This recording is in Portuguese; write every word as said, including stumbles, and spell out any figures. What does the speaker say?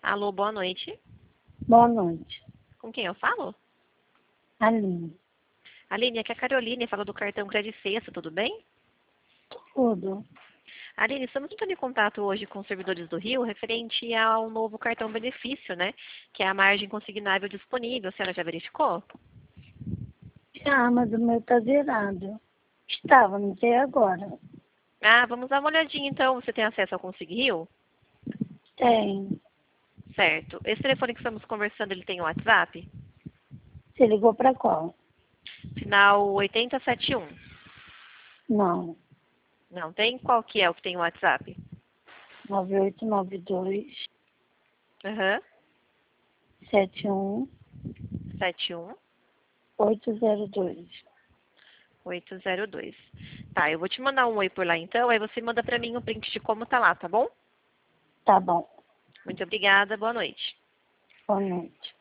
Alô, boa noite. Boa noite. Com quem eu falo? Aline. Aline, aqui é a Caroline, fala do cartão Crédito Sexta, tudo bem? Tudo. Aline, estamos entrando em contato hoje com os servidores do Rio referente ao novo cartão benefício, né? Que é a margem consignável disponível. A senhora já verificou? Ah, mas o meu tá zerado. Estava, não sei agora. Ah, vamos dar uma olhadinha então. Você tem acesso ao Consig Rio? Tem. Certo. Esse telefone que estamos conversando, ele tem o WhatsApp? Você ligou pra qual? Final oitenta e setenta e um. Não. Não tem? Qual que é o que tem o WhatsApp? nove oito nove dois Aham. sete um sete um oito zero dois. oito zero dois. Tá, eu vou te mandar um oi por lá então, aí você manda pra mim um print de como tá lá, tá bom? Tá bom. Muito obrigada, boa noite. Boa noite.